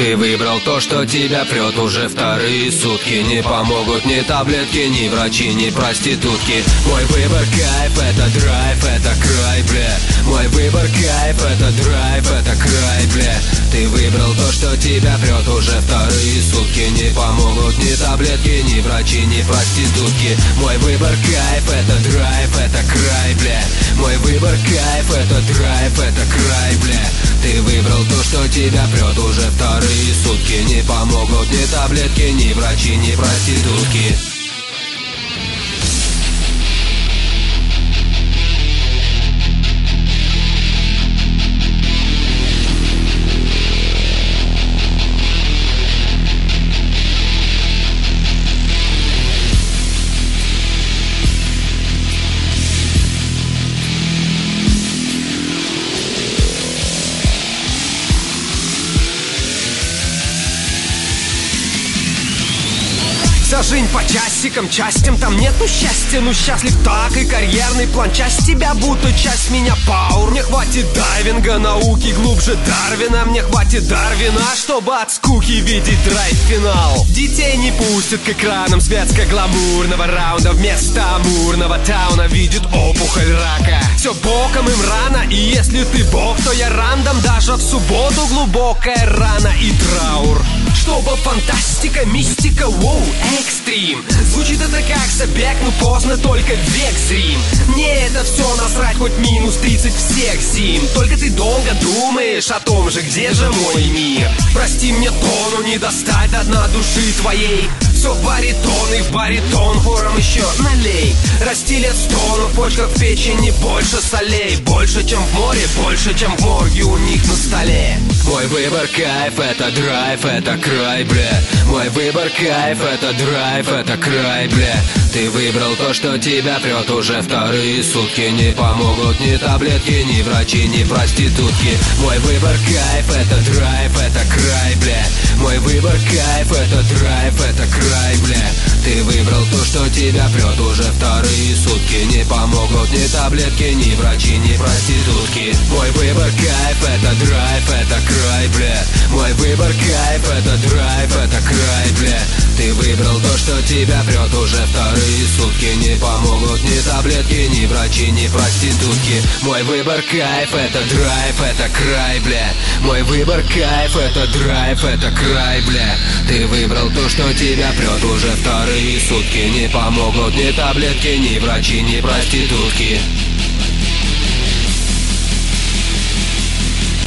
Ты выбрал то, что тебя прет уже вторые сутки. Не помогут ни таблетки, ни врачи, ни проститутки. Мой выбор кайф, это драйв, это край, бля. Мой выбор кайф, это драйв, это край, бля. Ты выбрал то, что тебя прет уже вторые сутки. Не помогут ни таблетки, ни врачи, ни проститутки. Мой выбор кайф, это драйв, это край, бля. Мой выбор кайф, это драйв, это край, бля. Ты выбрал то, что тебя прет уже вторые сутки. Не помогут ни таблетки, ни врачи, ни проститутки. Вся жизнь по часикам, частям, там нету счастья. Ну счастлив так и карьерный план. Часть тебя будто часть меня пауэр. Мне хватит дайвинга, науки глубже Дарвина. Мне хватит Дарвина, чтобы от скуки видеть драйв-финал. Детей не пустят к экранам светско-гламурного раунда. Вместо амурного тауна видит опухоль рака. Все боком им рано, и если ты бог, то я рандом. Даже в субботу глубокая рана и траур. Чтобы фантастика, мистика, воу, экстрим. Звучит это как забег, но поздно, только век зрим. Мне это все насрать, хоть минус 30 всех зим. Только ты долго думаешь о том же, где же мой мир. Прости мне тону, не достать до дна души твоей. Все в баритон и в баритон, хором еще налей. Расти лет 100, но в почках в печени больше солей. Больше, чем в море, больше, чем в морге у них на столе. Мой выбор кайф, это драйв, это край, бля. Мой выбор кайф, это драйв, это край, бля. Ты выбрал то, что тебя прет уже вторые сутки. Не помогут ни таблетки, ни врачи, ни проститутки. Мой выбор кайф, это драйв, это край, бля. Мой выбор кайф, это драйв, это край, бля. Ты выбрал то, что тебя прет уже вторые сутки. Не помогут ни таблетки, ни врачи, ни проститутки. Мой выбор кайф, это драйв, это край, бля. Мой выбор кайф, это драйв, это край, бля. Ты выбрал то, что тебя прет уже вторые сутки. Не помогут ни таблетки, ни врачи, ни проститутки. Мой выбор кайф, это драйв, это край, бля. Мой выбор кайф, это драйв, это край, бля. Ты выбрал то, что тебя прет уже вторые сутки. Не помогут ни таблетки, ни врачи, ни проститутки.